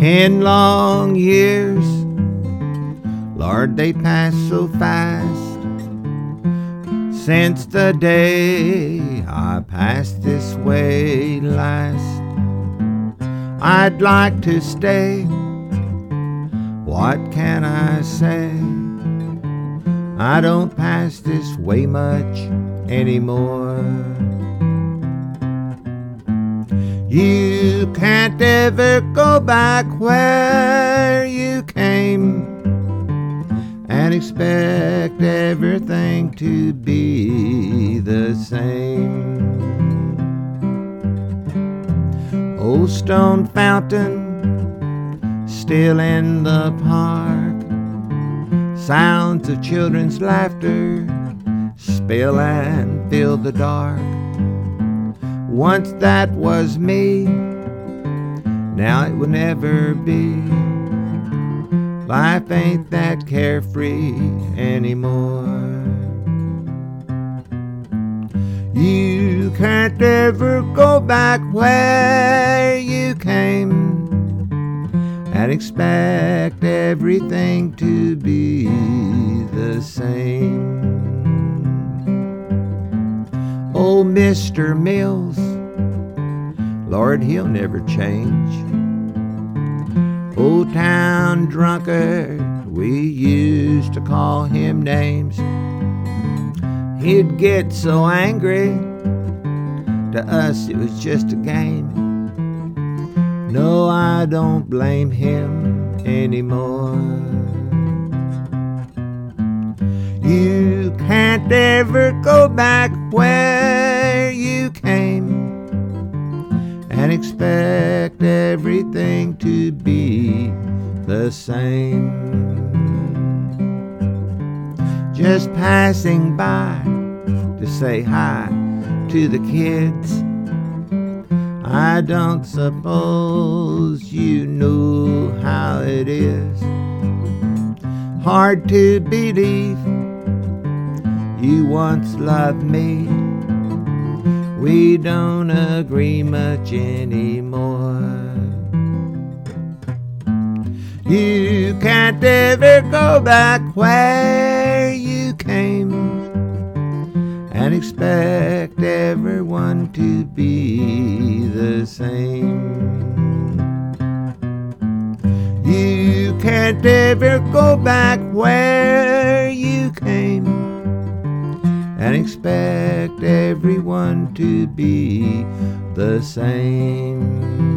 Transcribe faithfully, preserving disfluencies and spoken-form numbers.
Ten long years, Lord, they pass so fast. Since the day I passed this way last, I'd like to stay. What can I say? I don't pass this way much anymore. You can't ever go back where you came and expect everything to be the same. Old stone fountain still in the park, sounds of children's laughter spill and fill the dark. Once that was me, now it will never be. Life ain't that carefree anymore. You can't ever go back where you came and expect everything to be the same. Old Mister Mills, Lord, he'll never change. Old town drunkard, we used to call him names. He'd get so angry, to us it was just a game. No, I don't blame him anymore. You can't ever go back where you came and expect everything to be the same. Just passing by to say hi to the kids, I don't suppose you know how it is. Hard to believe you once loved me. We don't agree much anymore. You can't ever go back where you came and expect everyone to be the same. You can't ever go back where you came and expect everyone to be the same.